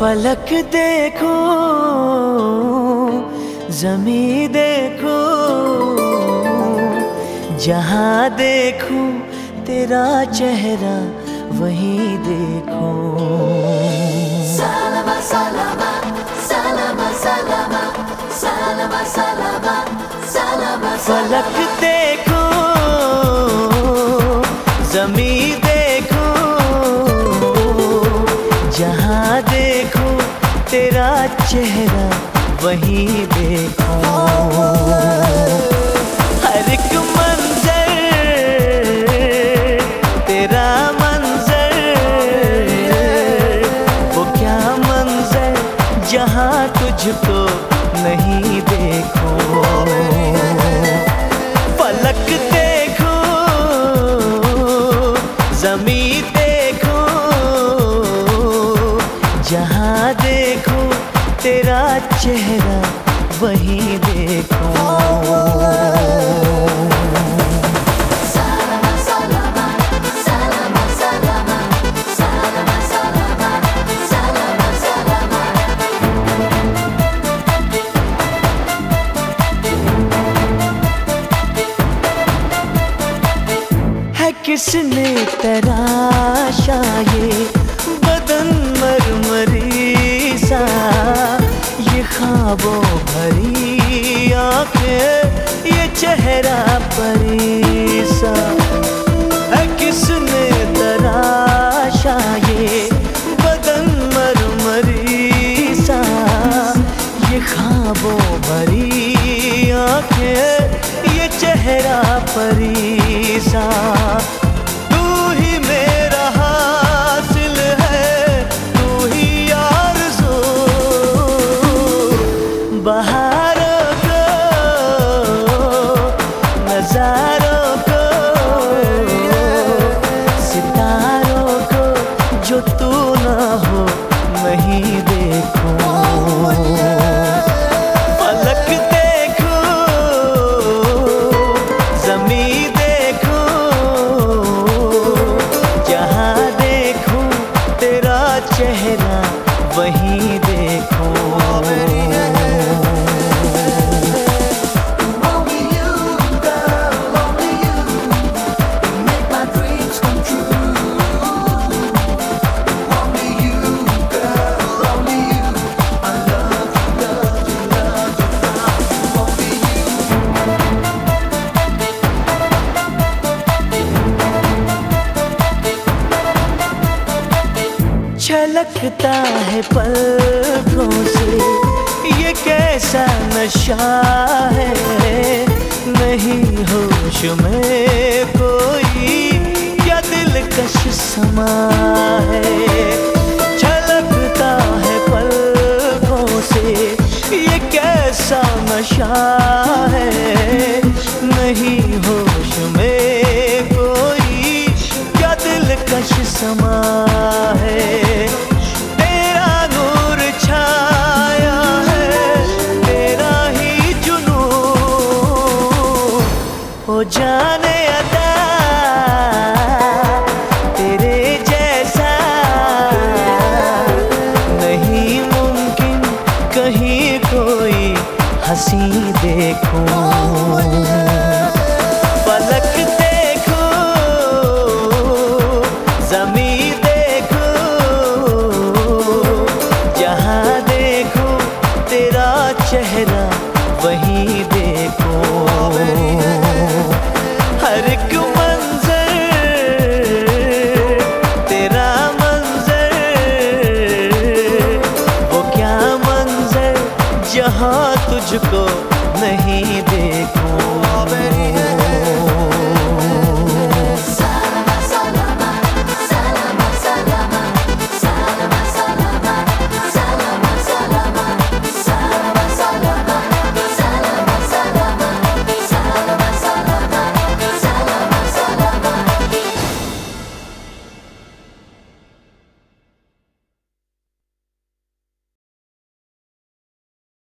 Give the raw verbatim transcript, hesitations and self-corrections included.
फलक देखो, ज़मीं देखो, जहाँ देखूं तेरा चेहरा वहीं देखो। सलामा सलामा सलामा सलामा सलामा सलामा सलामा। फलक देखो, ज़मीं देखो, जहाँ देखो तेरा चेहरा वहीं देखो। हर एक मंजर तेरा मंजर, वो क्या मंजर जहाँ तुझको नहीं देखो। फलक देखो, ज़मीं देखो, जहाँ देखो तेरा चेहरा वहीं देखो। सलामा सलामा सलामा सलामा सलामा सलामा सलामा सलामा। है किसने तराशा ये बदन मरमरी सा, ये ख्वाबों भरी आंखें, ये चेहरा परी सा। है किसने तराशा ये बदन मरमरी सा, ये ख्वाबों भरी आंखें, ये चेहरा परी सा। तू ही मेरा हासिल है, तू ही आरज़ू, बहारों को, नज़ारों को, सितारों को, जो तू ना हो नहीं देखो। फलक देखो, ज़मीं देखो, जहाँ देखो तेरा चेहरा वहीं देखो। Only you, girl, only you, you make my dreams come true. Only you, girl, only you, I love you, love you, love you now. Only you. छलकता है पलकों से ये कैसा नशा है, नहीं होश में कोई क्या दिलकश समा है। छलकता है पलकों से ये कैसा नशा है, नहीं होश में कोई क्या दिलकश समा है। तेरा नूर छाया है, तेरा ही जुनून, हो जाने अदा तेरे जैसा नहीं मुमकिन कहीं कोई हंसी देखो। फलक देखो, ज़मीं देखो, जहाँ देखो तेरा चेहरा वहीं देखो।